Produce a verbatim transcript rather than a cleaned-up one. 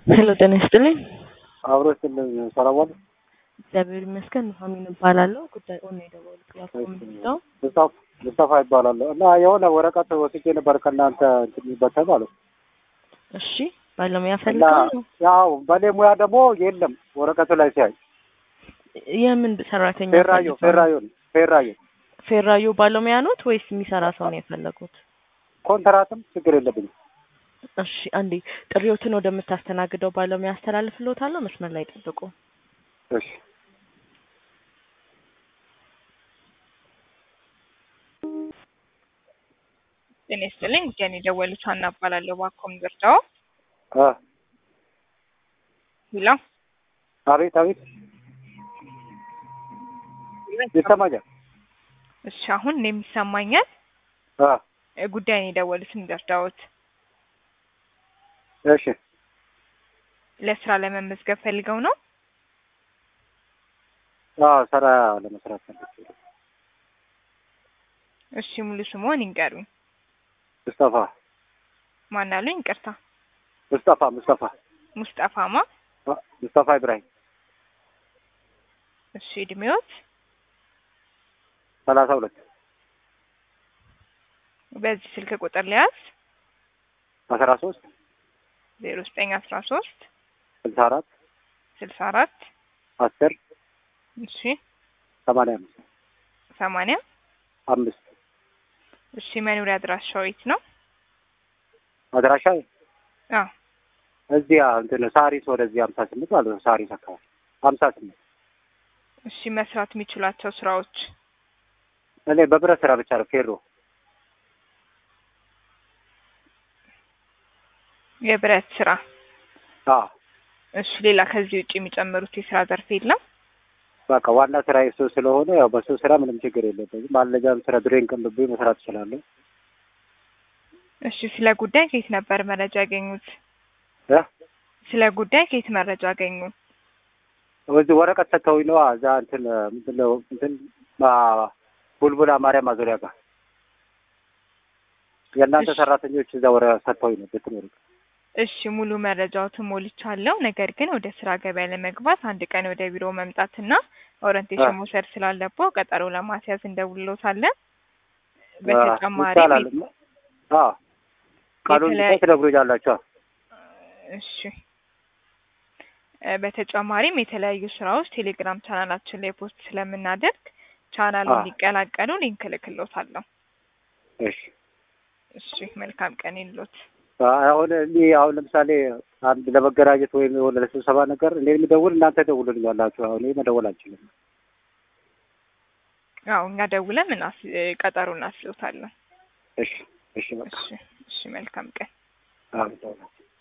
ሄሎ ጤና ይስጥልኝ። አብሮስን ሰላም እግዚአብሔር ይመስገን። ኑሐሚን እባላለሁ። ጉዳይ ኦን የደወሉት ያቆምኩት ሙስጣፋ ሙስጣፋ ይባላል እና የሆነ ወረቀት ወስጄ ነበር ከእናንተ እንትን ይበተን ማለት ነው። እሺ ባለሙያ ፈልገው ነው? ያው በኔ ሙያ ደግሞ የለም ወረቀቱ ላይ ሲያይ የምን ሰራተኛ ፌራዮ ፌራዮ ፌራዮ ፌራዮ ባለሙያ ኖት ወይስ የሚሰራ ሰው ነው የፈለጉት? ኮንትራትም ችግር የለብኝም። እሺ አንዴ ጥሪዎትን ወደምታስተናግደው ባለሙያ አስተላልፍልዎታለሁ። መስመር ላይ ጠብቁ። እሺ ጤና ይስጥልኝ። ጀኒ ደወሉት ሀና እባላለሁ። ባኮም ዝርዳው አ ሄሎ አቤት አቤት ይሰማኛል። እሺ አሁን እኔም ይሰማኛል። አ ጉዳይን የደወሉት እንደርዳውት እሺ ለስራ ለመመዝገብ ፈልገው ነው? አዎ ስራ ለመስራት ፈልጌ። እሺ ሙሉ ስሙን ይንገሩኝ። ሙስጣፋ ማን አሉኝ? ይቅርታ ሙስጣፋ ሙስጣፋ ሙስጣፋማ ሙስጣፋ ኢብራሂም። እሺ እድሜዎት? ሰላሳ ሁለት በዚህ ስልክ ቁጥር ሊያዝ አስራ ሶስት ዜሮ ዘጠኝ አስራ ሶስት ስልሳ አራት ስልሳ አራት አስር እሺ ሰማንያ አምስት ሰማንያ አምስት እሺ መኖሪያ አድራሻው የት ነው? አድራሻ አዎ እዚህ እንትን ሳሪስ ወደዚህ ሃምሳ ስምንት ማለት ነው። ሳሪስ አካባቢ ሃምሳ ስምንት እሺ መስራት የሚችላቸው ስራዎች? እኔ በብረት ስራ ብቻ ነው። ፌሮ የብረት ስራ። አዎ እሺ ሌላ ከዚህ ውጪ የሚጨምሩት የስራ ዘርፍ የለም? በቃ ዋና ስራ እሱ ስለሆነ ያው በሱ ስራ ምንም ችግር የለበትም። ማለጃም ስራ ድሬን ቀንብቤ መስራት እችላለሁ። እሺ ስለ ጉዳይ ከየት ነበር መረጃ ያገኙት? እ ስለ ጉዳይ ከየት መረጃ አገኙ? ወዚህ ወረቀት ሰጥተውኝ ነው። እዛ እንትን ምንድን ነው እንትን ቡልቡላ ማርያም ማዞሪያ ጋር የእናንተ ሰራተኞች እዛ ወረቀት ሰጥተውኝ ነው በትኖር። እሺ ሙሉ መረጃዎትን ሞልቻለሁ። ነገር ግን ወደ ስራ ገበያ ለመግባት አንድ ቀን ወደ ቢሮ መምጣትና ኦሪንቴሽን መውሰድ ስላለብዎ ቀጠሮ ለማስያዝ እንደውልዎታለን። በተጨማሪ አዎ ቃሉን ትነግሩኛላችሁ። እሺ በተጨማሪም የተለያዩ ስራዎች ቴሌግራም ቻናላችን ላይ ፖስት ስለምናደርግ ቻናሉን እንዲቀላቀሉ ሊንክ ልክልዎታለሁ። እሺ እሺ መልካም ቀን ይሉት። አሁን እኔ አሁን ለምሳሌ አንድ ለመገናኘት ወይም የሆነ ለስብሰባ ነገር እኔ የምደውል እናንተ ደውሉልኛላችሁ። አሁን እኔ መደወል አልችልም። አዎ እኛ ደውለን እና ቀጠሮ እናስይዞታለን። እሺ እሺ በቃ እሺ እሺ መልካም ቀን። አዎ